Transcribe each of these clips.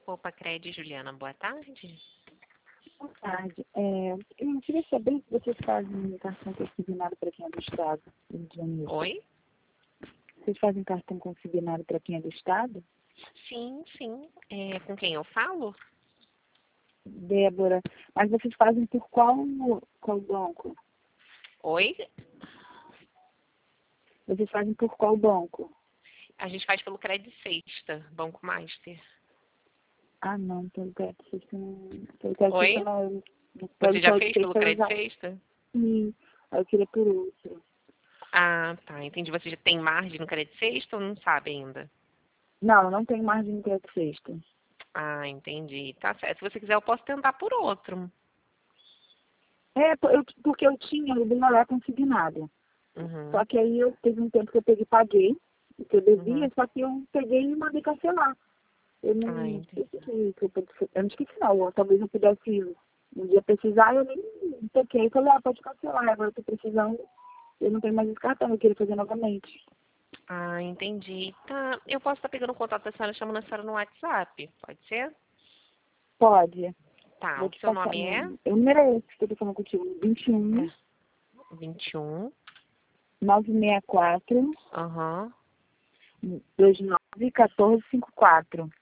Poupa Cred, Juliana, boa tarde. Boa tarde. Eu queria saber se vocês fazem cartão consignado para quem é do Estado, Rio de Janeiro. Oi? Vocês fazem cartão consignado para quem é do Estado? Sim, sim. Com quem eu falo? Débora. Mas vocês fazem por qual banco? Oi? Vocês fazem por qual banco? A gente faz pelo Credit Sexta, Banco Master. Ah, não, pelo Credit Sexta não. Pelo Credit Oi? Sexta não. Você já fez pelo Credit Sexta? Sim. Eu queria por outro. Ah, tá. Entendi. Você já tem margem no Credit Sexta ou não sabe ainda? Não tem margem no Credit Sexta. Ah, entendi. Tá certo. Se você quiser, eu posso tentar por outro. Porque eu tinha o Binolé consignado. Uhum. Só que aí eu teve um tempo que eu peguei e paguei, o que eu devia, Uhum. só que eu peguei e mandei cancelar. Eu Ah, não entendi. esqueci eu não esqueci não, talvez eu pudesse um dia precisar, eu nem toquei, falei, pode cancelar, agora eu tô precisando, eu não tenho mais esse cartão, eu queria fazer novamente. Ah, entendi. Tá. Eu posso estar pegando contato da senhora, chamando a senhora no WhatsApp? Pode ser? Pode, Tá. vou O te seu passar, nome é? o número é esse que eu tô falando contigo, 21 É. 21. 964 Aham. 29 1454.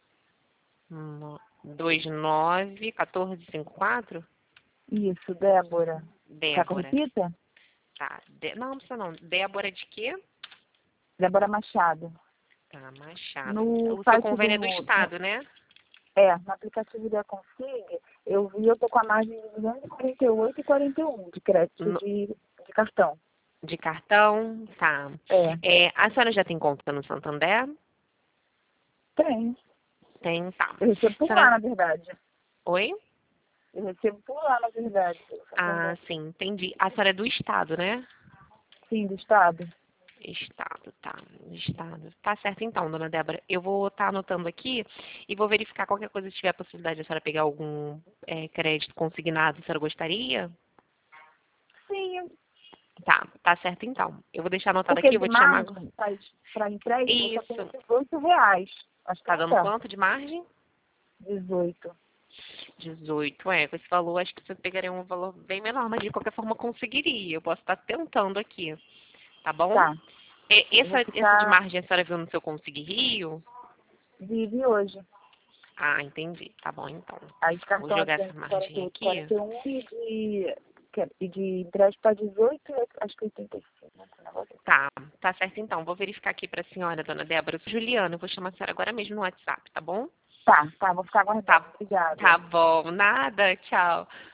291454. Isso, Débora. Quer que eu Débora. repita? Tá. Não, não precisa não. Débora de quê? Débora Machado. Tá, Machado. No O seu site convênio é do Estado, né? no aplicativo da Config, eu tô com a margem de 248,41 de crédito No- de cartão. de cartão? Tá. É, A senhora já tem conta no Santander? tem. Tem, tá. Eu recebo por lá, Senhora... na verdade. Oi? Eu recebo por lá, na verdade. Pelo Ah, Santander. sim, entendi. A senhora é do Estado, né? Sim, do Estado. Estado, tá. Estado. Tá certo então, dona Débora. Eu vou estar anotando aqui e vou verificar qualquer coisa se tiver a possibilidade de a senhora pegar algum crédito consignado, a senhora gostaria? Sim, Tá, tá certo então. Eu vou deixar anotado porque aqui, eu de vou te chamar agora. margem, para empréstimo, eu só tenho Isso. R$18. Acho que Tá não dando dá. quanto de margem? 18. 18. Com esse valor, acho que você pegaria um valor bem menor, mas de qualquer forma conseguiria. Eu posso estar tentando aqui, tá bom? Tá. Eu vou Essa de ficar margem a senhora viu no seu Conseguir Rio? vive hoje. Ah, entendi. Tá bom, então. Aí de Vou cartão jogar essa advento margem 48, aqui. 41 e de empréstimo para 18, acho que 85. Um negócio assim. Tá certo então. Vou verificar aqui pra senhora, dona Débora. Juliana, eu vou chamar a senhora agora mesmo no WhatsApp, tá bom? Tá, vou ficar aguardando. Tá, Obrigada. tá bom. Nada, tchau.